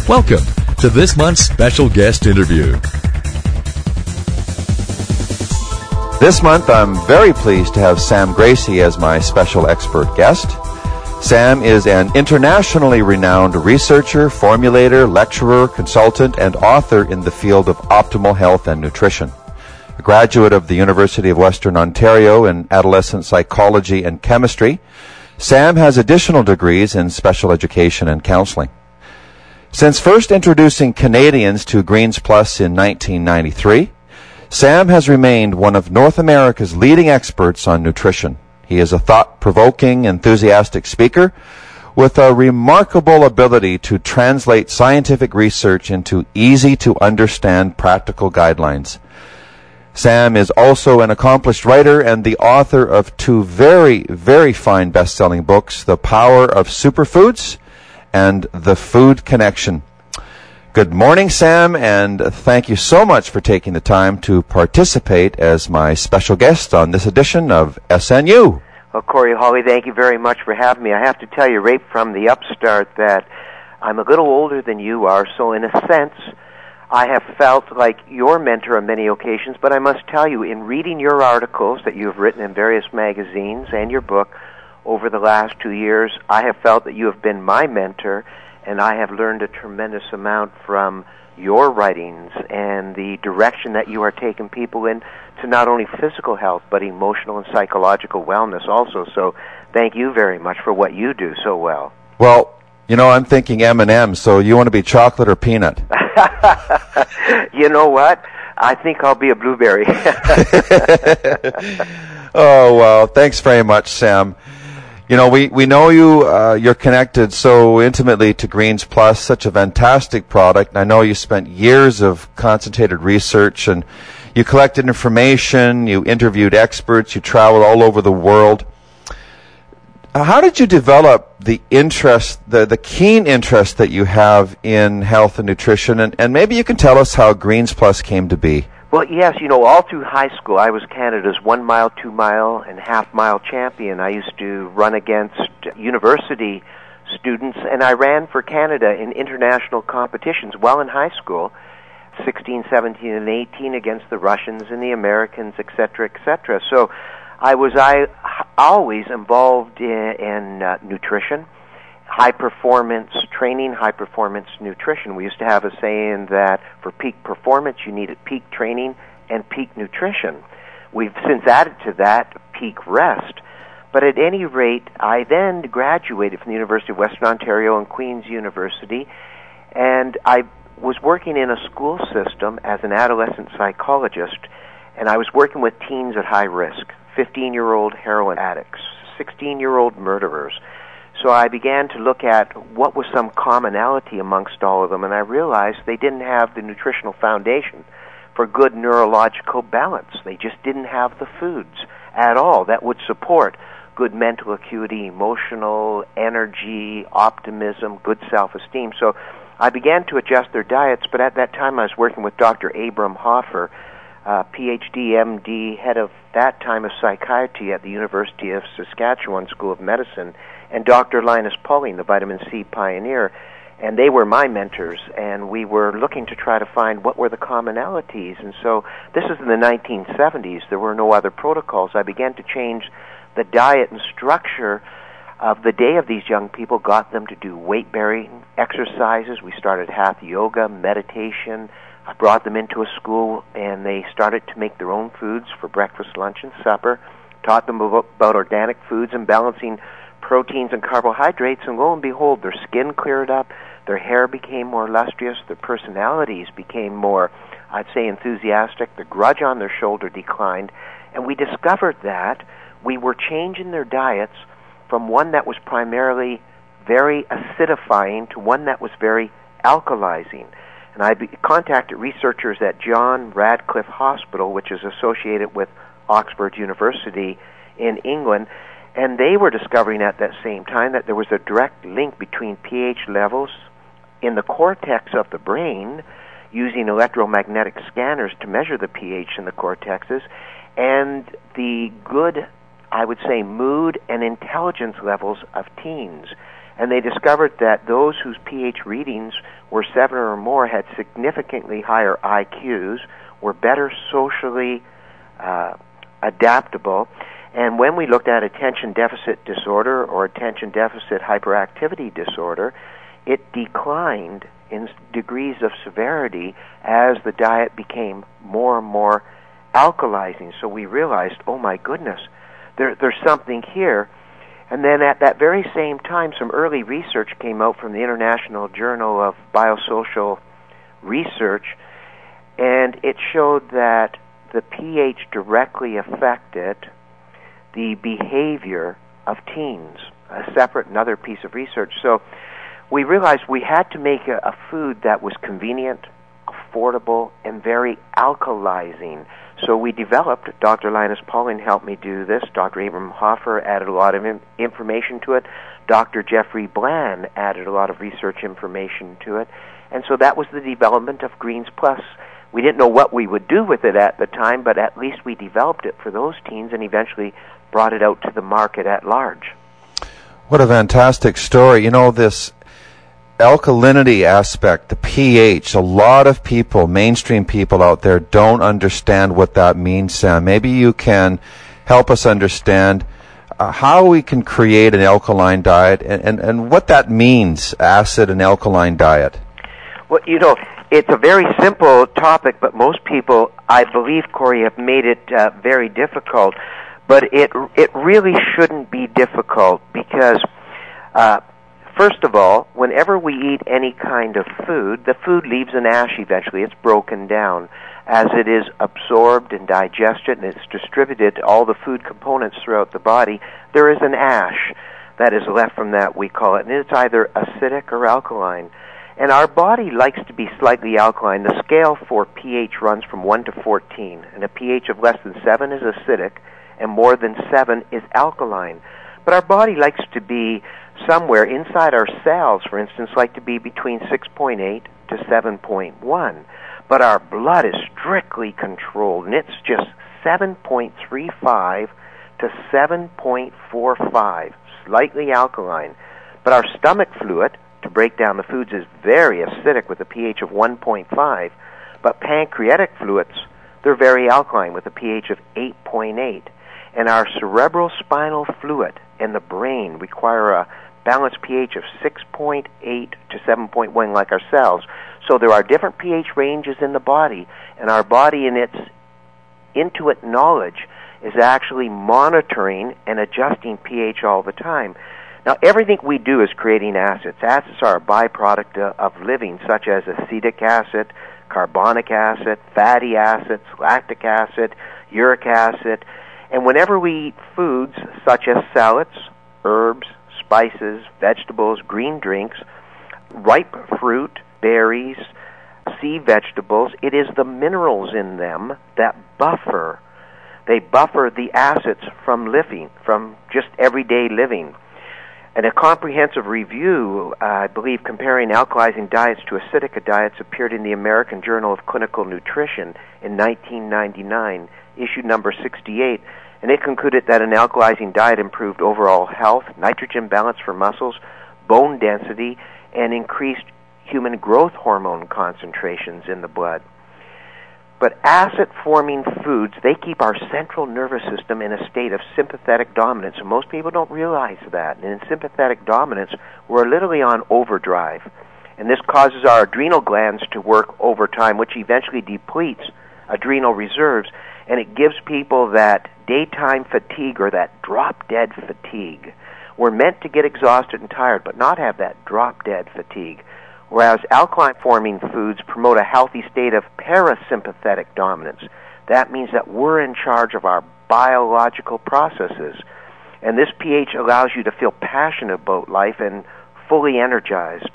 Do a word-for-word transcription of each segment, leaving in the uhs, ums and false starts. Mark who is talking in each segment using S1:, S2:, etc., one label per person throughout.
S1: Welcome to this month's special guest interview.
S2: This month, I'm very pleased to have Sam Gracie as my special expert guest. Sam is an internationally renowned researcher, formulator, lecturer, consultant, and author in the field of optimal health and nutrition. A graduate of the University of Western Ontario in adolescent psychology and chemistry, Sam has additional degrees in special education and counseling. Since first introducing Canadians to Greens Plus in nineteen ninety-three, Sam has remained one of North America's leading experts on nutrition. He is a thought-provoking, enthusiastic speaker with a remarkable ability to translate scientific research into easy-to-understand practical guidelines. Sam is also an accomplished writer and the author of two very, very fine best-selling books, The Power of Superfoods and The Food Connection. Good morning, Sam, and thank you so much for taking the time to participate as my special guest on this edition of S N U.
S3: Well, Corey Hawley, thank you very much for having me. I have to tell you right from the upstart that I'm a little older than you are, so in a sense, I have felt like your mentor on many occasions, but I must tell you, in reading your articles that you have written in various magazines and your book over the last two years, I have felt that you have been my mentor, and I have learned a tremendous amount from your writings and the direction that you are taking people in to not only physical health, but emotional and psychological wellness also. So thank you very much for what you do so well.
S2: Well, you know, I'm thinking M and M's, so you want to be chocolate or peanut?
S3: You know what? I think I'll be a blueberry.
S2: Oh, well, thanks very much, Sam. You know, we, we know you, uh, you're connected so intimately to Greens Plus, such a fantastic product. I know you spent years of concentrated research and you collected information, you interviewed experts, you traveled all over the world. How did you develop the interest, the, the keen interest that you have in health and nutrition? And, and maybe you can tell us how Greens Plus came to be.
S3: Well, yes, you know, all through high school, I was Canada's one-mile, two-mile, and half-mile champion. I used to run against university students, and I ran for Canada in international competitions while in high school, sixteen, seventeen, and eighteen, against the Russians and the Americans, et cetera, et cetera. So I was I always involved in, in uh, nutrition, high-performance training, high-performance nutrition. We used to have a saying that for peak performance, you needed peak training and peak nutrition. We've since added to that peak rest. But at any rate, I then graduated from the University of Western Ontario and Queen's University, and I was working in a school system as an adolescent psychologist, and I was working with teens at high risk, fifteen-year-old heroin addicts, sixteen-year-old murderers. So I began to look at what was some commonality amongst all of them, and I realized they didn't have the nutritional foundation for good neurological balance. They just didn't have the foods at all that would support good mental acuity, emotional energy, optimism, good self-esteem. So I began to adjust their diets, but at that time I was working with Doctor Abram Hoffer, uh, P H D, M D, head of that time of psychiatry at the University of Saskatchewan School of Medicine, and Doctor Linus Pauling, the vitamin C pioneer, and they were my mentors, and we were looking to try to find what were the commonalities. And so this is in the nineteen seventies. There were no other protocols. I began to change the diet and structure of the day of these young people, got them to do weight-bearing exercises. We started hatha yoga, meditation. I brought them into a school, and they started to make their own foods for breakfast, lunch, and supper, taught them about, about organic foods and balancing proteins and carbohydrates, and lo and behold, their skin cleared up, their hair became more lustrous, their personalities became more, I'd say, enthusiastic, the grudge on their shoulder declined, and we discovered that we were changing their diets from one that was primarily very acidifying to one that was very alkalizing. And I be- contacted researchers at John Radcliffe Hospital, which is associated with Oxford University in England, and they were discovering at that same time that there was a direct link between pH levels in the cortex of the brain, using electromagnetic scanners to measure the pH in the cortexes, and the good, I would say, mood and intelligence levels of teens. And they discovered that those whose pH readings were seven or more had significantly higher I Qs, were better socially uh, adaptable. And when we looked at attention deficit disorder or attention deficit hyperactivity disorder, it declined in degrees of severity as the diet became more and more alkalizing. So we realized, oh my goodness, there, there's something here. And then at that very same time, some early research came out from the International Journal of Biosocial Research, and it showed that the pH directly affected the behavior of teens, a separate another piece of research. So we realized we had to make a, a food that was convenient, affordable, and very alkalizing. So we developed, Doctor Linus Pauling helped me do this, Doctor Abram Hoffer added a lot of in, information to it, Doctor Jeffrey Bland added a lot of research information to it, and so that was the development of Greens Plus. We didn't know what we would do with it at the time, but at least we developed it for those teens and eventually brought it out to the market at large.
S2: What a fantastic story. You know, this alkalinity aspect, the pH, a lot of people, mainstream people out there, don't understand what that means, Sam. Maybe you can help us understand uh, how we can create an alkaline diet and, and, and what that means, acid and alkaline diet.
S3: Well, you know, it's a very simple topic, but most people, I believe, Corey, have made it uh, very difficult. But it it really shouldn't be difficult because, uh, first of all, whenever we eat any kind of food, the food leaves an ash eventually. It's broken down. As it is absorbed and digested and it's distributed to all the food components throughout the body, there is an ash that is left from that, we call it. And it's either acidic or alkaline. And our body likes to be slightly alkaline. The scale for pH runs from one to fourteen. And a pH of less than seven is acidic, and more than seven is alkaline. But our body likes to be somewhere inside our cells, for instance, like to be between six point eight to seven point one. But our blood is strictly controlled, and it's just seven point three five to seven point four five, slightly alkaline. But our stomach fluid, to break down the foods, is very acidic with a pH of one point five. But pancreatic fluids, they're very alkaline with a pH of eight point eight. And our cerebral spinal fluid and the brain require a balanced pH of six point eight to seven point one like our cells. So there are different pH ranges in the body, and our body in its intuit knowledge is actually monitoring and adjusting pH all the time. Now, everything we do is creating acids. Acids are a byproduct of living, such as acetic acid, carbonic acid, fatty acids, lactic acid, uric acid. And whenever we eat foods such as salads, herbs, spices, vegetables, green drinks, ripe fruit, berries, sea vegetables, it is the minerals in them that buffer. They buffer the acids from living, from just everyday living. And a comprehensive review, uh, I believe, comparing alkalizing diets to acidic diets appeared in the American Journal of Clinical Nutrition in nineteen ninety-nine, issue number sixty-eight, and it concluded that an alkalizing diet improved overall health, nitrogen balance for muscles, bone density, and increased human growth hormone concentrations in the blood. But acid-forming foods, they keep our central nervous system in a state of sympathetic dominance, and most people don't realize that. And in sympathetic dominance, we're literally on overdrive. And this causes our adrenal glands to work overtime, which eventually depletes adrenal reserves, and it gives people that daytime fatigue or that drop-dead fatigue. We're meant to get exhausted and tired, but not have that drop-dead fatigue. Whereas alkaline-forming foods promote a healthy state of parasympathetic dominance. That means that we're in charge of our biological processes. And this pH allows you to feel passionate about life and fully energized.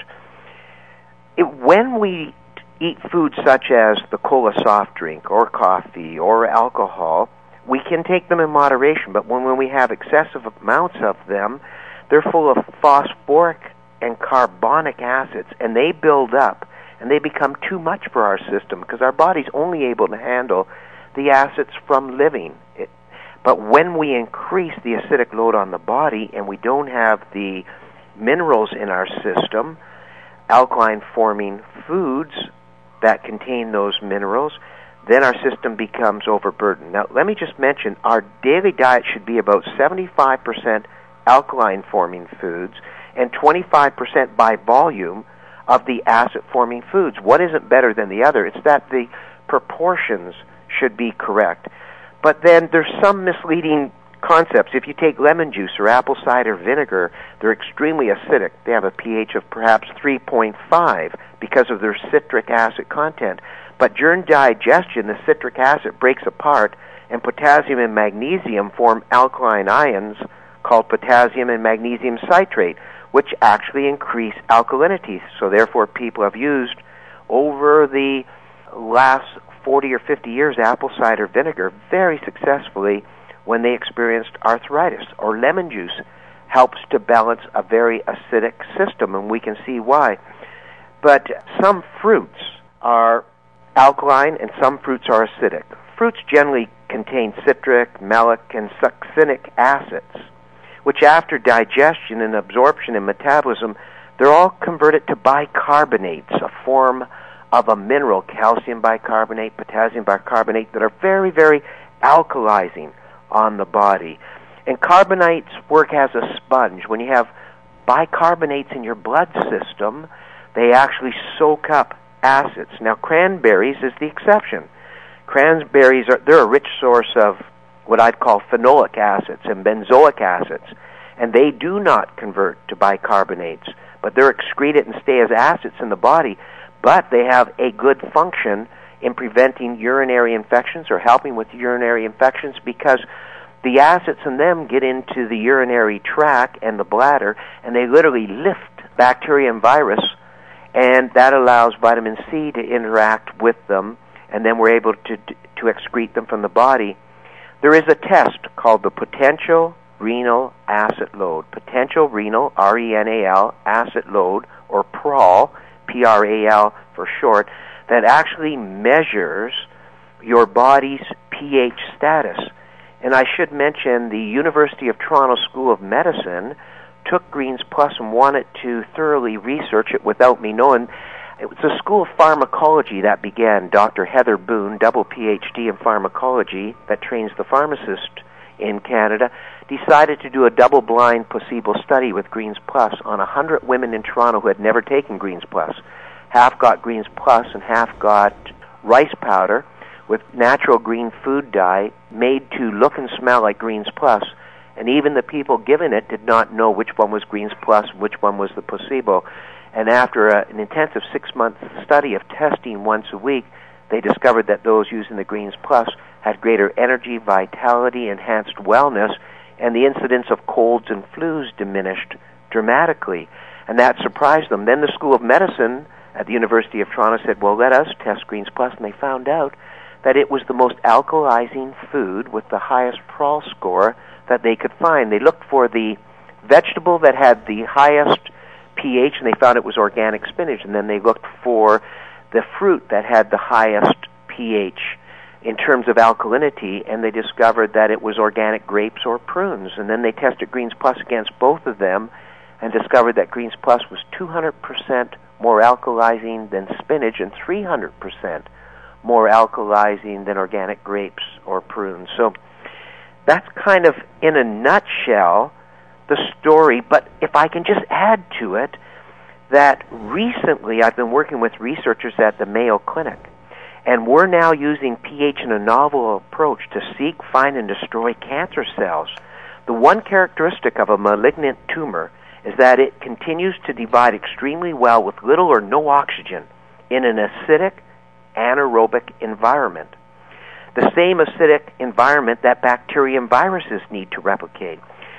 S3: It, when we eat foods such as the cola soft drink or coffee or alcohol, we can take them in moderation, but when, when we have excessive amounts of them, they're full of phosphoric and carbonic acids, and they build up, and they become too much for our system because our body's only able to handle the acids from living. It, but when we increase the acidic load on the body and we don't have the minerals in our system, alkaline-forming foods that contain those minerals, then our system becomes overburdened. Now, let me just mention, our daily diet should be about seventy-five percent alkaline-forming foods and twenty-five percent by volume of the acid-forming foods. One isn't better than the other. It's that the proportions should be correct. But then there's some misleading concepts. If you take lemon juice or apple cider vinegar, they're extremely acidic. They have a pH of perhaps three point five because of their citric acid content. But during digestion, the citric acid breaks apart, and potassium and magnesium form alkaline ions called potassium and magnesium citrate, which actually increase alkalinity. So therefore, people have used over the last forty or fifty years apple cider vinegar very successfully when they experienced arthritis. Or lemon juice helps to balance a very acidic system, and we can see why. But some fruits are alkaline and some fruits are acidic. Fruits generally contain citric, malic, and succinic acids, which after digestion and absorption and metabolism, they're all converted to bicarbonates, a form of a mineral, calcium bicarbonate, potassium bicarbonate, that are very, very alkalizing on the body. And carbonates work as a sponge. When you have bicarbonates in your blood system, they actually soak up acids. Now, cranberries is the exception. Cranberries are they're a rich source of what I'd call phenolic acids and benzoic acids, and they do not convert to bicarbonates, but they're excreted and stay as acids in the body, but they have a good function in preventing urinary infections or helping with urinary infections, because the acids in them get into the urinary tract and the bladder, and they literally lift bacteria and virus, and that allows vitamin C to interact with them, and then we're able to to excrete them from the body. There is a test called the potential renal acid load. Potential renal, R E N A L, acid load, or P R A L, P R A L for short, that actually measures your body's pH status. And I should mention the University of Toronto School of Medicine took Greens Plus and wanted to thoroughly research it without me knowing. It was a school of pharmacology that began. Doctor Heather Boone, double P H D in pharmacology, that trains the pharmacist in Canada, decided to do a double-blind placebo study with Greens Plus on one hundred women in Toronto who had never taken Greens Plus. Half got Greens Plus and half got rice powder with natural green food dye made to look and smell like Greens Plus. And even the people given it did not know which one was Greens Plus and which one was the placebo. And after a, an intensive six-month study of testing once a week, they discovered that those using the Greens Plus had greater energy, vitality, enhanced wellness, and the incidence of colds and flus diminished dramatically. And that surprised them. Then the School of Medicine at the University of Toronto said, well, let us test Greens Plus, and they found out that it was the most alkalizing food with the highest P R A L score that they could find. They looked for the vegetable that had the highest pH, and they found it was organic spinach. And then they looked for the fruit that had the highest pH in terms of alkalinity, and they discovered that it was organic grapes or prunes. And then they tested Greens Plus against both of them and discovered that Greens Plus was two hundred percent more alkalizing than spinach and three hundred percent more alkalizing than organic grapes or prunes. So that's kind of, in a nutshell, the story. But if I can just add to it, that recently I've been working with researchers at the Mayo Clinic, and we're now using pH in a novel approach to seek, find, and destroy cancer cells. The one characteristic of a malignant tumor is that it continues to divide extremely well with little or no oxygen in an acidic, anaerobic environment. The same acidic environment that bacteria and viruses need to replicate.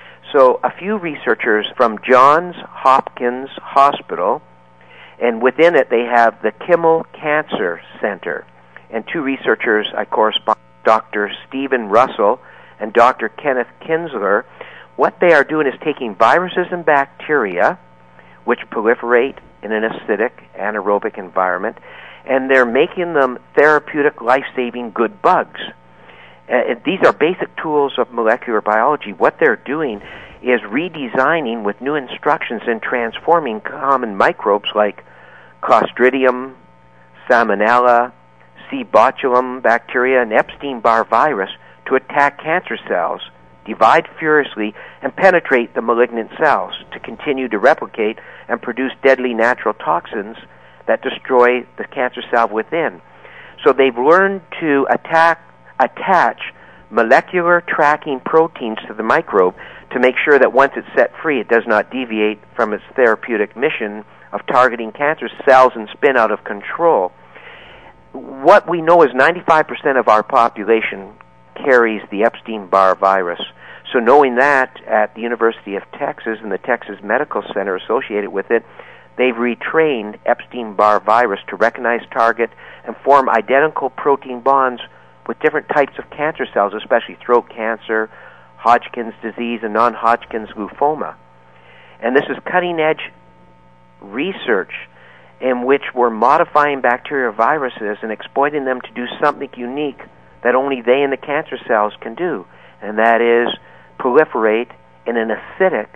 S3: So a few researchers from Johns Hopkins Hospital, and within it they have the Kimmel Cancer Center, and two researchers I correspond with, Doctor Stephen Russell and Doctor Kenneth Kinsler. What they are doing is taking viruses and bacteria, which proliferate in an acidic, anaerobic environment, and they're making them therapeutic, life-saving good bugs. Uh, these are basic tools of molecular biology. What they're doing is redesigning with new instructions and transforming common microbes like Clostridium, Salmonella, C. botulum bacteria, and Epstein-Barr virus to attack cancer cells, divide furiously, and penetrate the malignant cells to continue to replicate and produce deadly natural toxins that destroy the cancer cell within. So they've learned to attack, attach molecular tracking proteins to the microbe to make sure that once it's set free, it does not deviate from its therapeutic mission of targeting cancer cells and spin out of control. What we know is ninety-five percent of our population carries the Epstein-Barr virus. So knowing that at the University of Texas and the Texas Medical Center associated with it, they've retrained Epstein-Barr virus to recognize, target, and form identical protein bonds with different types of cancer cells, especially throat cancer, Hodgkin's disease, and non-Hodgkin's lymphoma. And this is cutting-edge research in which we're modifying bacteria or viruses and exploiting them to do something unique that only they and the cancer cells can do, and that is proliferate in an acidic,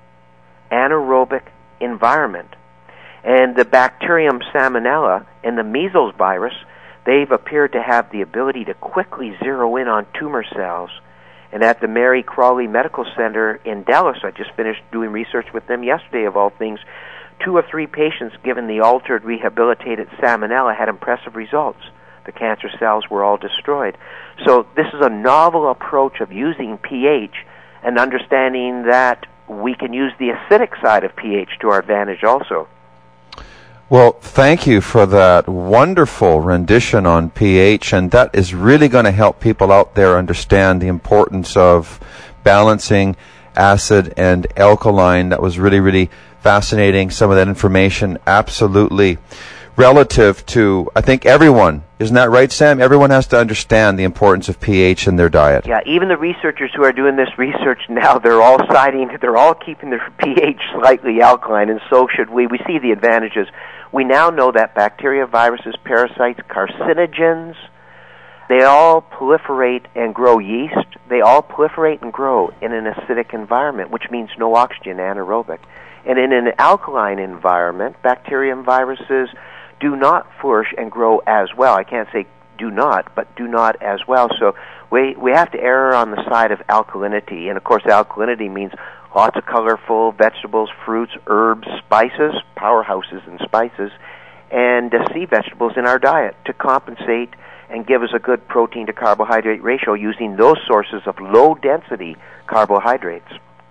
S3: anaerobic environment. And the bacterium Salmonella and the measles virus, they've appeared to have the ability to quickly zero in on tumor cells. And at the Mary Crawley Medical Center in Dallas, I just finished doing research with them yesterday, of all things, two of three patients given the altered rehabilitated Salmonella had impressive results. The cancer cells were all destroyed. So this is a novel approach of using pH and understanding that we can use the acidic side of pH to our advantage also.
S2: Well, thank you for that wonderful rendition on pH, and that is really going to help people out there understand the importance of balancing acid and alkaline. That was really, really fascinating. Some of that information absolutely relative to, I think, everyone. Isn't that right, Sam? Everyone has to understand the importance of pH in their diet.
S3: Yeah, even the researchers who are doing this research now, they're all citing, they're all keeping their pH slightly alkaline, and so should we. We see the advantages. We now know that bacteria, viruses, parasites, carcinogens, they all proliferate and grow yeast. They all proliferate and grow in an acidic environment, which means no oxygen, anaerobic. And in an alkaline environment, bacteria and viruses do not flourish and grow as well. I can't say do not, but do not as well. So we we have to err on the side of alkalinity. And of course, alkalinity means lots of colorful vegetables, fruits, herbs, spices, powerhouses in spices, and uh, sea vegetables in our diet to compensate and give us a good protein to carbohydrate ratio using those sources of low density carbohydrates.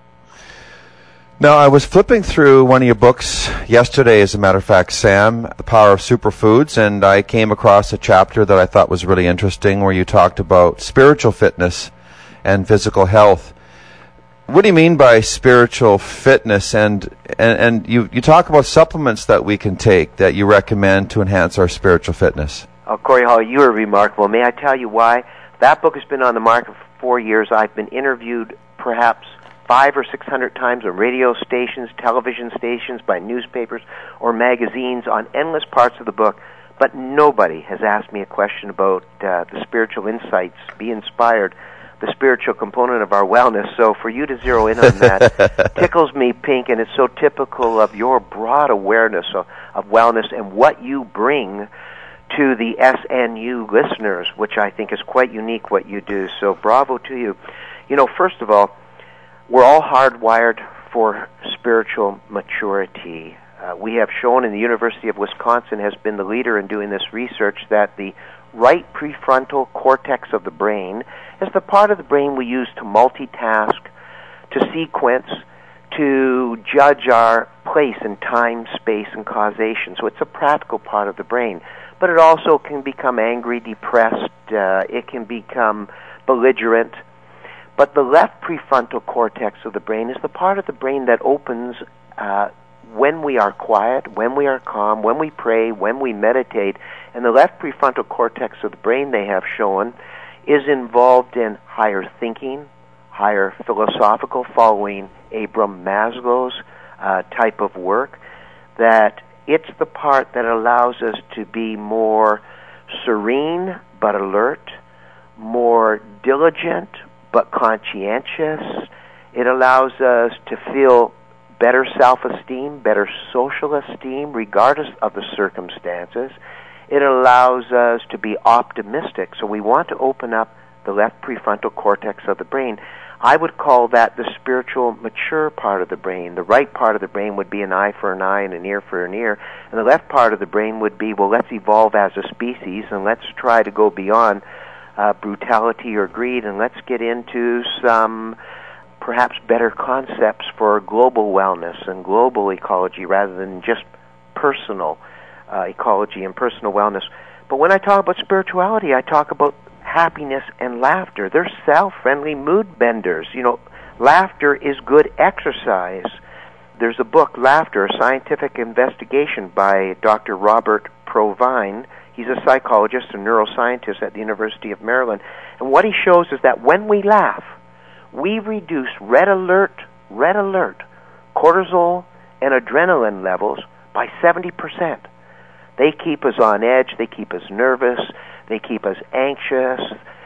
S2: Now, I was flipping through one of your books yesterday, as a matter of fact, Sam, The Power of Superfoods, and I came across a chapter that I thought was really interesting where you talked about spiritual fitness and physical health. What do you mean by spiritual fitness? And and, and you, you talk about supplements that we can take that you recommend to enhance our spiritual fitness.
S3: Oh, Corey Hall, you are remarkable. May I tell you why? That book has been on the market for four years. I've been interviewed perhaps five or six hundred times on radio stations, television stations, by newspapers or magazines on endless parts of the book, but nobody has asked me a question about uh, the spiritual insights, be inspired, the spiritual component of our wellness. So for you to zero in on that tickles me pink, and it's so typical of your broad awareness of, of wellness and what you bring to the S N U listeners, which I think is quite unique what you do. So bravo to you. You know, first of all, we're all hardwired for spiritual maturity. Uh, we have shown, and the University of Wisconsin has been the leader in doing this research, that the right prefrontal cortex of the brain is the part of the brain we use to multitask, to sequence, to judge our place in time, space, and causation. So it's a practical part of the brain. But it also can become angry, depressed, uh, it can become belligerent. But the left prefrontal cortex of the brain is the part of the brain that opens uh, when we are quiet, when we are calm, when we pray, when we meditate. And the left prefrontal cortex of the brain, they have shown, is involved in higher thinking, higher philosophical, following Abraham Maslow's uh, type of work, that it's the part that allows us to be more serene but alert, more diligent but conscientious. It allows us to feel better self-esteem, better social esteem, regardless of the circumstances. It allows us to be optimistic. So we want to open up the left prefrontal cortex of the brain. I would call that the spiritual mature part of the brain. The right part of the brain would be an eye for an eye and an ear for an ear. And the left part of the brain would be, well, let's evolve as a species and let's try to go beyond uh, brutality or greed, and let's get into some perhaps better concepts for global wellness and global ecology rather than just personal uh, ecology and personal wellness. But when I talk about spirituality, I talk about happiness and laughter. They're self-friendly mood benders. You know, laughter is good exercise. There's a book, Laughter, a Scientific Investigation by Doctor Robert Provine. He's a psychologist and neuroscientist at the University of Maryland. And what he shows is that when we laugh, we reduce red alert, red alert, cortisol and adrenaline levels by seventy percent. They keep us on edge, they keep us nervous, they keep us anxious,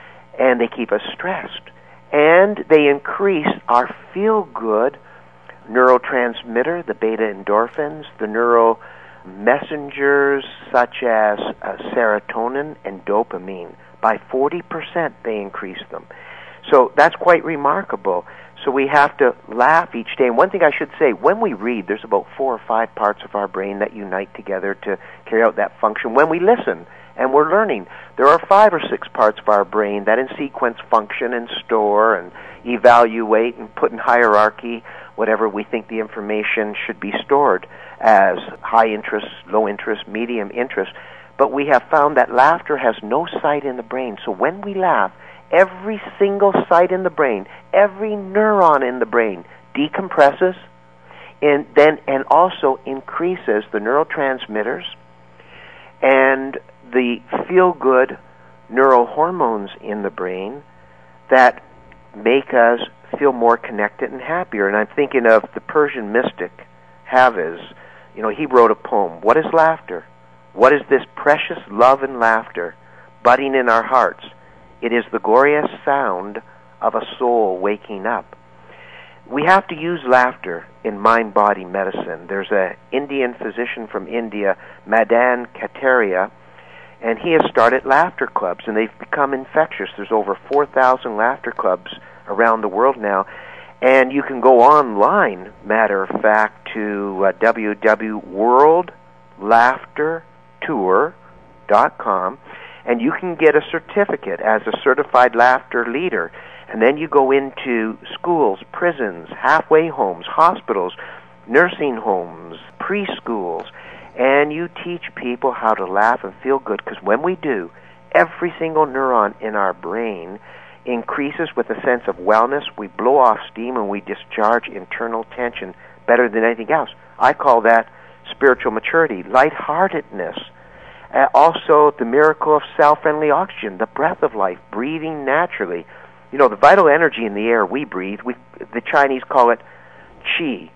S3: and they keep us stressed. And they increase our feel-good neurotransmitter, the beta endorphins, the neural messengers such as uh, serotonin and dopamine. By forty percent they increase them. So that's quite remarkable. So we have to laugh each day. And one thing I should say, when we read, there's about four or five parts of our brain that unite together to carry out that function. When we listen and we're learning, there are five or six parts of our brain that in sequence function and store and evaluate and put in hierarchy whatever we think the information should be stored as high interest, low interest, medium interest. But we have found that laughter has no site in the brain. So when we laugh, every single site in the brain, every neuron in the brain decompresses and then and also increases the neurotransmitters and the feel-good neurohormones in the brain that make us feel more connected and happier. And I'm thinking of the Persian mystic Hafiz. You know, he wrote a poem, "What is laughter? What is this precious love and laughter budding in our hearts? It is the glorious sound of a soul waking up." We have to use laughter in mind-body medicine. There's an Indian physician from India, Madan Kataria, and he has started laughter clubs, and they've become infectious. There's over four thousand laughter clubs around the world now, and you can go online, matter of fact, to uh, w w w dot world laughter tour dot com, and you can get a certificate as a certified laughter leader. And then you go into schools, prisons, halfway homes, hospitals, nursing homes, preschools, and you teach people how to laugh and feel good, because when we do, every single neuron in our brain increases with a sense of wellness. We blow off steam and we discharge internal tension better than anything else. I call that spiritual maturity, lightheartedness. Uh, also, the miracle of self-friendly oxygen, the breath of life, breathing naturally. You know, the vital energy in the air we breathe, we, the Chinese call it qi,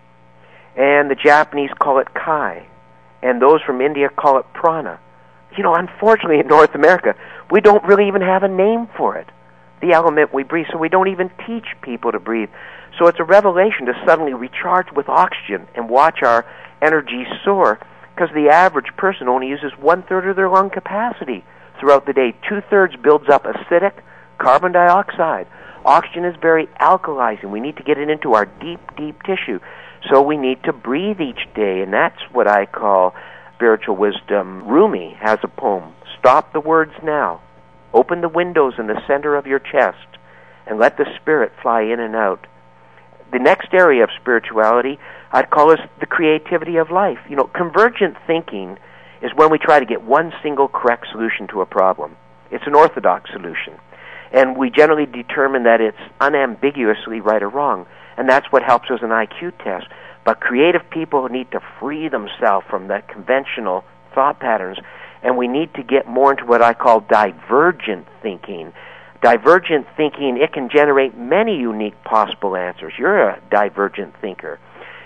S3: and the Japanese call it kai, and those from India call it prana. You know, unfortunately in North America, we don't really even have a name for it, the element we breathe, so we don't even teach people to breathe. So it's a revelation to suddenly recharge with oxygen and watch our energy soar, because the average person only uses one-third of their lung capacity throughout the day. Two-thirds builds up acidic carbon dioxide. Oxygen is very alkalizing. We need to get it into our deep, deep tissue. So we need to breathe each day, and that's what I call spiritual wisdom. Rumi has a poem, "Stop the words now. Open the windows in the center of your chest and let the spirit fly in and out." The next area of spirituality I'd call is the creativity of life. You know, convergent thinking is when we try to get one single correct solution to a problem. It's an orthodox solution. And we generally determine that it's unambiguously right or wrong. And that's what helps us in I Q tests. But creative people need to free themselves from the conventional thought patterns. And we need to get more into what I call divergent thinking. Divergent thinking, it can generate many unique possible answers. You're a divergent thinker.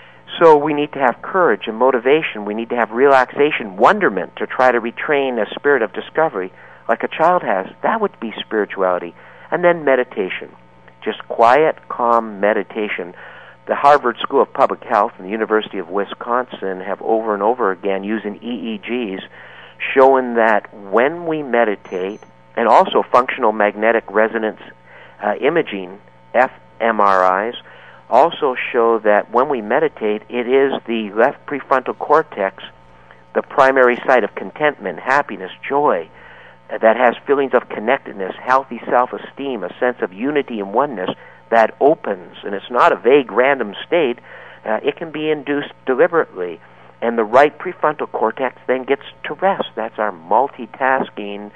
S3: So we need to have courage and motivation. We need to have relaxation, wonderment, to try to retrain a spirit of discovery like a child has. That would be spirituality. And then meditation. just quiet, calm meditation. The Harvard School of Public Health and the University of Wisconsin have over and over again, using E E Gs, shown that when we meditate, and also functional magnetic resonance uh, imaging, f M R Is, also show that when we meditate, it is the left prefrontal cortex, the primary site of contentment, happiness, joy, that has feelings of connectedness, healthy self-esteem, a sense of unity and oneness, that opens. And it's not a vague, random state. Uh, it can be induced deliberately. And the right prefrontal cortex then gets to rest. That's our multitasking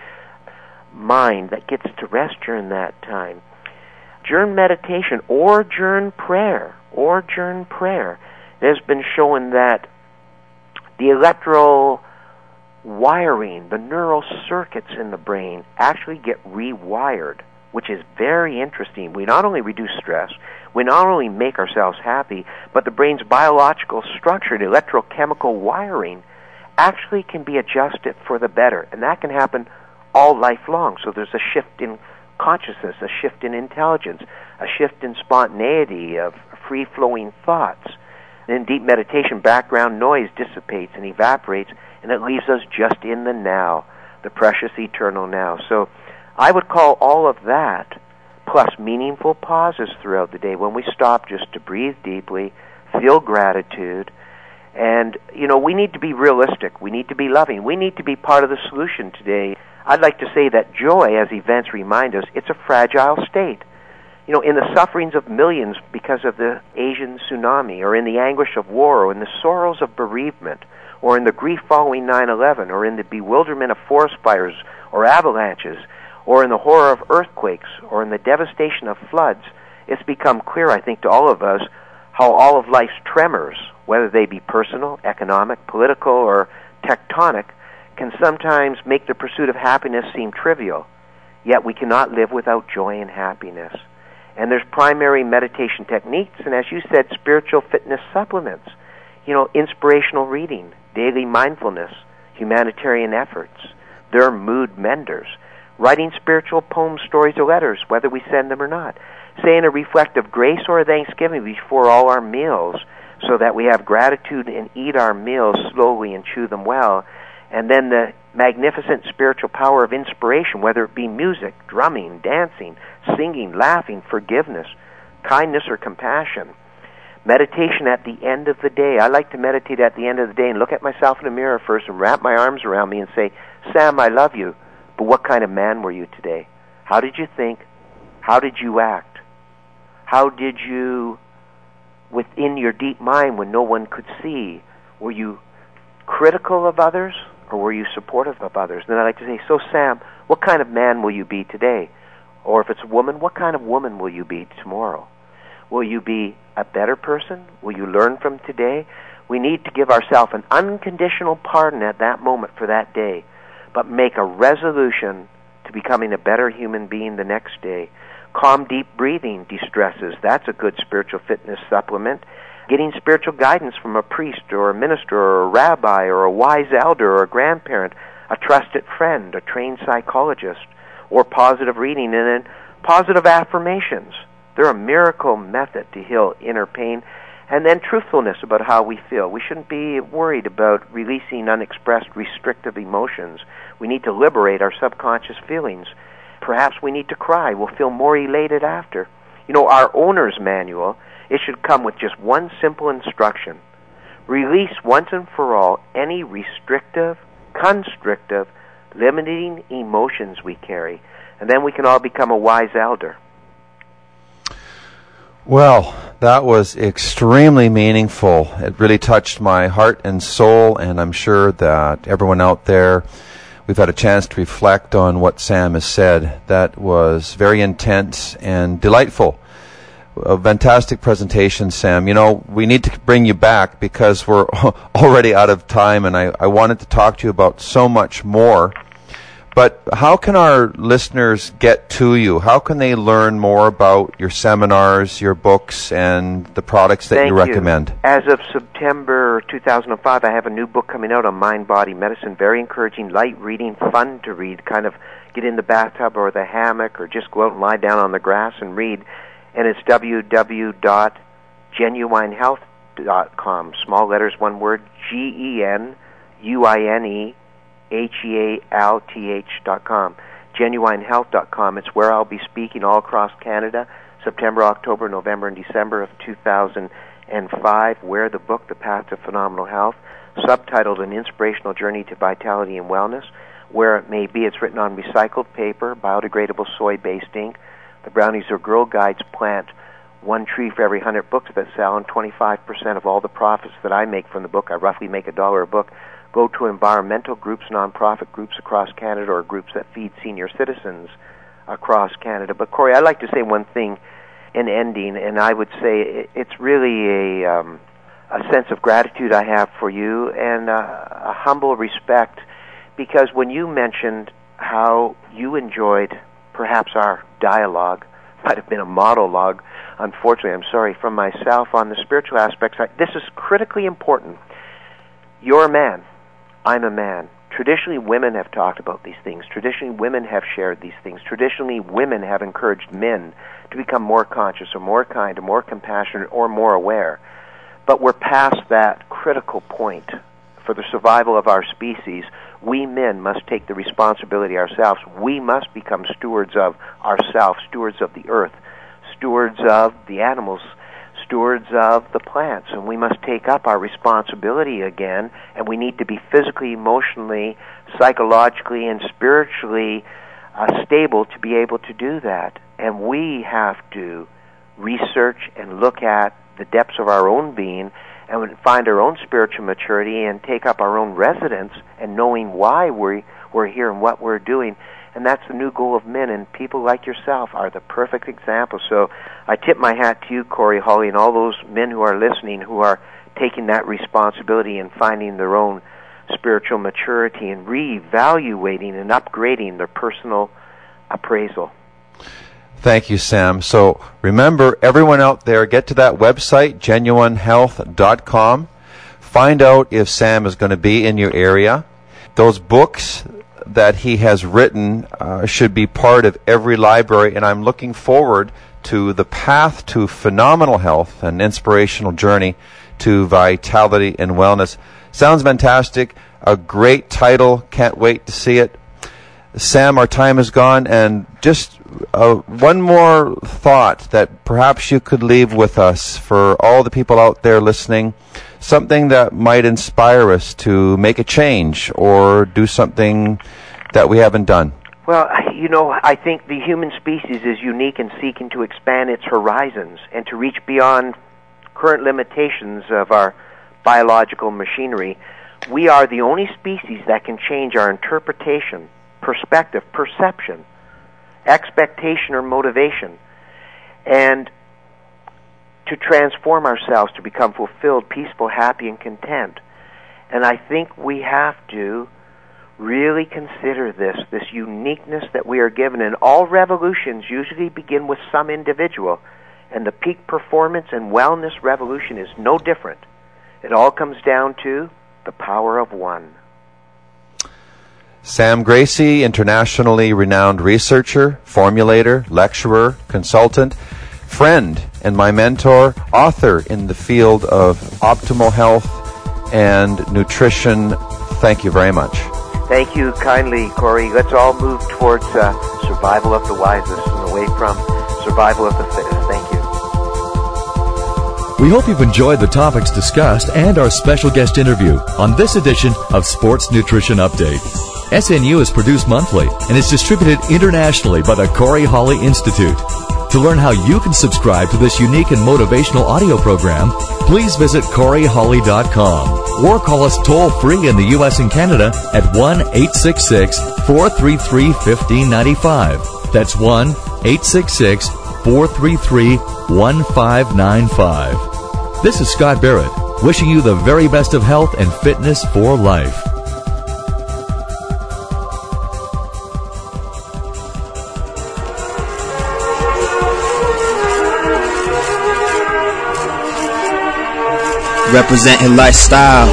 S3: mind that gets to rest during that time. During meditation or during prayer, or during prayer, it has been shown that the electrical wiring, the neural circuits in the brain actually get rewired, which is very interesting. We not only reduce stress, we not only make ourselves happy, but the brain's biological structure, the electrochemical wiring, actually can be adjusted for the better. And that can happen all life long. So there's a shift in consciousness, a shift in intelligence, a shift in spontaneity of free-flowing thoughts. And in deep meditation, background noise dissipates and evaporates, and it leaves us just in the now, the precious eternal now. So I would call all of that, plus meaningful pauses throughout the day when we stop just to breathe deeply, feel gratitude, and, you know, we need to be realistic. We need to be loving. We need to be part of the solution today. I'd like to say that joy, as events remind us, it's a fragile state. You know, in the sufferings of millions because of the Asian tsunami, or in the anguish of war, or in the sorrows of bereavement, or in the grief following nine eleven, or in the bewilderment of forest fires or avalanches, or in the horror of earthquakes, or in the devastation of floods, it's become clear, I think, to all of us how all of life's tremors, whether they be personal, economic, political, or tectonic, can sometimes make the pursuit of happiness seem trivial. Yet we cannot live without joy and happiness. And there's primary meditation techniques, and as you said, spiritual fitness supplements. You know, inspirational reading, daily mindfulness, humanitarian efforts. There are mood menders. Writing spiritual poems, stories, or letters, whether we send them or not. Saying a reflective grace or a thanksgiving before all our meals, so that we have gratitude and eat our meals slowly and chew them well. And then the magnificent spiritual power of inspiration, whether it be music, drumming, dancing, singing, laughing, forgiveness, kindness, or compassion. Meditation at the end of the day. I like to meditate at the end of the day and look at myself in the mirror first and wrap my arms around me and say, Sam, I love you, but what kind of man were you today? How did you think? How did you act? How did you, within your deep mind when no one could see, were you critical of others? Or were you supportive of others? And then I like to say, so Sam, what kind of man will you be today? Or if it's a woman, what kind of woman will you be tomorrow? Will you be a better person? Will you learn from today? We need to give ourselves an unconditional pardon at that moment for that day, but make a resolution to becoming a better human being the next day. Calm, deep breathing de-stresses. That's a good spiritual fitness supplement. Getting spiritual guidance from a priest or a minister or a rabbi or a wise elder or a grandparent, a trusted friend, a trained psychologist, or positive reading, and then positive affirmations. They're a miracle method to heal inner pain. And then truthfulness about how we feel. We shouldn't be worried about releasing unexpressed restrictive emotions. We need to liberate our subconscious feelings. Perhaps we need to cry. We'll feel more elated after. You know, our owner's manual, it should come with just one simple instruction. Release once and for all any restrictive, constrictive, limiting emotions we carry. And then we can all become a wise elder.
S2: Well, that was extremely meaningful. It really touched my heart and soul, and I'm sure that everyone out there, we've had a chance to reflect on what Sam has said. That was very intense and delightful. A fantastic presentation, Sam. You know, we need to bring you back because we're already out of time, and I, I wanted to talk to you about so much more. But how can our listeners get to you? How can they learn more about your seminars, your books, and the products that
S3: Thank
S2: you recommend?
S3: You. As of September two thousand five, I have a new book coming out on mind-body medicine. Very encouraging, light reading, fun to read. Kind of get in the bathtub or the hammock or just go out and lie down on the grass and read. and it's w w w dot genuine health dot com. Small letters, one word, G E N U I N E H E A L T H dot com. genuine health dot com. It's where I'll be speaking all across Canada, September, October, November, and December of two thousand five, where the book, The Path to Phenomenal Health, subtitled An Inspirational Journey to Vitality and Wellness, where it may be, it's written on recycled paper, biodegradable soy-based ink. The Brownies or Girl Guides plant one tree for every one hundred books that sell, and twenty-five percent of all the profits that I make from the book, I roughly make a dollar a book, go to environmental groups, nonprofit groups across Canada, or groups that feed senior citizens across Canada. But, Corey, I'd like to say one thing in ending, and I would say it's really a, um, a sense of gratitude I have for you, and a, a humble respect, because when you mentioned how you enjoyed perhaps our dialogue, might have been a monologue, unfortunately, I'm sorry, from myself on the spiritual aspects, I, this is critically important. You're a man. I'm a man. Traditionally, women have talked about these things. Traditionally, women have shared these things. Traditionally, women have encouraged men to become more conscious or more kind or more compassionate or more aware. But we're past that critical point. For the survival of our species, we men must take the responsibility ourselves. We must become stewards of ourselves, stewards of the earth, stewards of the animals, stewards of the plants, and we must take up our responsibility again, and we need to be physically, emotionally, psychologically, and spiritually uh, stable to be able to do that. And we have to research and look at the depths of our own being and find our own spiritual maturity and take up our own residence and knowing why we're, we're here and what we're doing. And that's the new goal of men, and people like yourself are the perfect example. So I tip my hat to you, Corey Holly, and all those men who are listening who are taking that responsibility and finding their own spiritual maturity and reevaluating and upgrading their personal appraisal.
S2: Thank you, Sam. So remember, everyone out there, get to that website, genuine health dot com. Find out if Sam is going to be in your area. Those books that he has written uh, should be part of every library, and I'm looking forward to The Path to Phenomenal Health, an inspirational journey to vitality and wellness. Sounds fantastic. A great title. Can't wait to see it. Sam, our time is gone, and just uh, one more thought that perhaps you could leave with us for all the people out there listening, something that might inspire us to make a change or do something that we haven't done.
S3: Well, you know, I think the human species is unique in seeking to expand its horizons and to reach beyond current limitations of our biological machinery. We are the only species that can change our interpretation, perspective, perception, expectation, or motivation, and to transform ourselves to become fulfilled, peaceful, happy, and content. And I think we have to really consider this, this uniqueness that we are given. And all revolutions usually begin with some individual, and the peak performance and wellness revolution is no different. It all comes down to the power of one.
S2: Sam Gracie, internationally renowned researcher, formulator, lecturer, consultant, friend, and my mentor, author in the field of optimal health and nutrition. Thank you very much.
S3: Thank you kindly, Corey. Let's all move towards uh, survival of the wisest and away from survival of the fittest. Thank you.
S1: We hope you've enjoyed the topics discussed and our special guest interview on this edition of Sports Nutrition Update. S N U is produced monthly and is distributed internationally by the Corey Holly Institute. To learn how you can subscribe to this unique and motivational audio program, please visit corey holly dot com or call us toll-free in the U S and Canada at one eight six six, four three three, one five nine five. That's one eight six six, four three three, one five nine five. This is Scott Barrett, wishing you the very best of health and fitness for life.
S4: Representing lifestyle,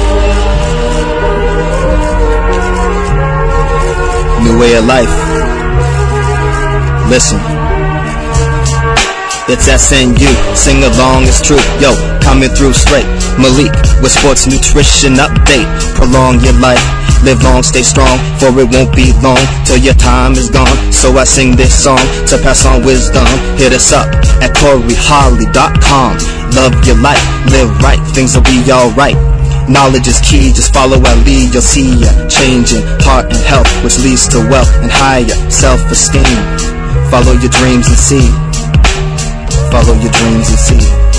S4: new way of life. Listen. it's S N U. Sing along, it's true. Yo, coming through straight. Malik with Sports Nutrition Update. Prolong your life, live long, stay strong, for it won't be long till your time is gone. So I sing this song to pass on wisdom. Hit us up at Corey Holly dot com. Love your life, live right, things will be alright. Knowledge is key, just follow our lead. You'll see ya changing heart and health, which leads to wealth and higher self-esteem. Follow your dreams and see. Follow your dreams and see.